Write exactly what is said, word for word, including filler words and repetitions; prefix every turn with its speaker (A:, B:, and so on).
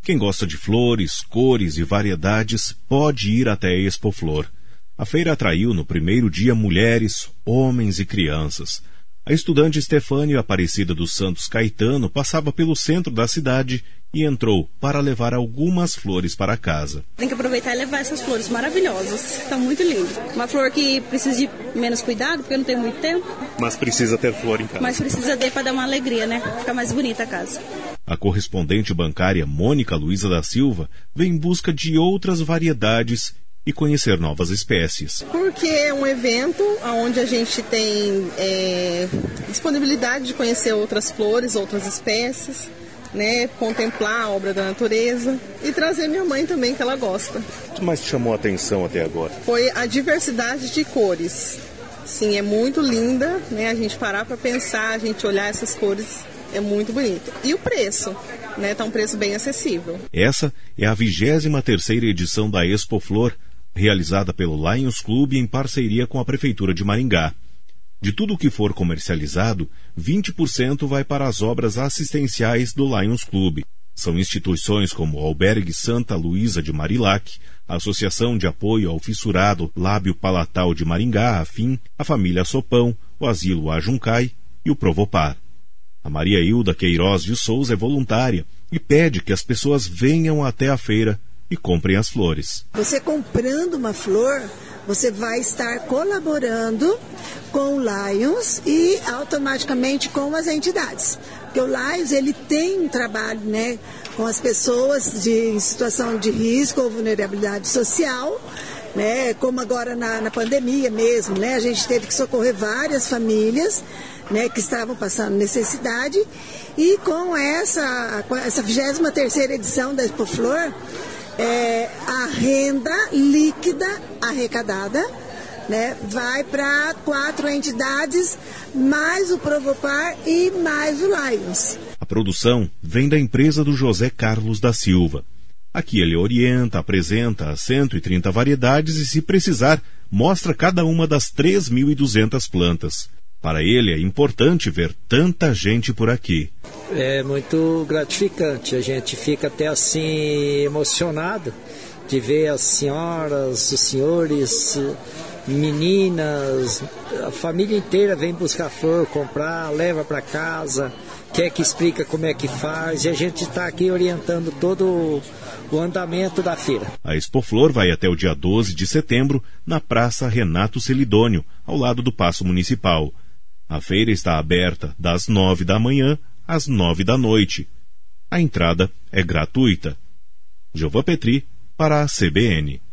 A: Quem gosta de flores, cores e variedades pode ir até a Expoflor. A feira atraiu no primeiro dia mulheres, homens e crianças. A estudante Estefânia Aparecida dos Santos Caetano passava pelo centro da cidade e entrou para levar algumas flores para casa.
B: Tem que aproveitar e levar essas flores maravilhosas. Estão muito lindas. Uma flor que precisa de menos cuidado, porque não tem muito tempo.
A: Mas precisa ter flor em casa.
B: Mas precisa ter para dar uma alegria, né? Ficar mais bonita a casa.
A: A correspondente bancária Mônica Luiza da Silva vem em busca de outras variedades e conhecer novas espécies.
C: Porque é um evento onde a gente tem é, disponibilidade de conhecer outras flores, outras espécies, né, contemplar a obra da natureza e trazer minha mãe também, que ela gosta.
A: O que mais te chamou a atenção até agora?
C: Foi a diversidade de cores. Sim, é muito linda, né, a gente parar para pensar, a gente olhar essas cores, é muito bonito. E o preço, né, tá um preço bem acessível.
A: Essa é a vigésima terceira edição da Expoflor, realizada pelo Lions Clube em parceria com a Prefeitura de Maringá. De tudo o que for comercializado, vinte por cento vai para as obras assistenciais do Lions Clube. São instituições como o Albergue Santa Luísa de Marilac, a Associação de Apoio ao Fissurado Lábio Palatal de Maringá, AFIM, a Família Sopão, o Asilo Ajuncai e o Provopar. A Maria Hilda Queiroz de Souza é voluntária e pede que as pessoas venham até a feira e comprem as flores.
D: Você comprando uma flor, você vai estar colaborando com o Lions e automaticamente com as entidades. Porque o Lions, ele tem um trabalho, né, com as pessoas de, em situação de risco ou vulnerabilidade social, né, como agora na, na pandemia mesmo, né, a gente teve que socorrer várias famílias, né, que estavam passando necessidade, e com essa, com essa vigésima terceira edição da Expoflor, É, a renda líquida arrecadada, né, vai para quatro entidades, mais o Provopar e mais o Lions.
A: A produção vem da empresa do José Carlos da Silva. Aqui ele orienta, apresenta as cento e trinta variedades e, se precisar, mostra cada uma das três mil e duzentas plantas. Para ele é importante ver tanta gente por aqui.
E: É muito gratificante, a gente fica até assim emocionado de ver as senhoras, os senhores, meninas, a família inteira vem buscar flor, comprar, leva para casa, quer que explica como é que faz, e a gente está aqui orientando todo o andamento da feira.
A: A Expoflor vai até o dia doze de setembro na Praça Renato Celidônio, ao lado do Paço Municipal. A feira está aberta das nove da manhã às nove da noite. A entrada é gratuita. Giova Petri, para a C B N.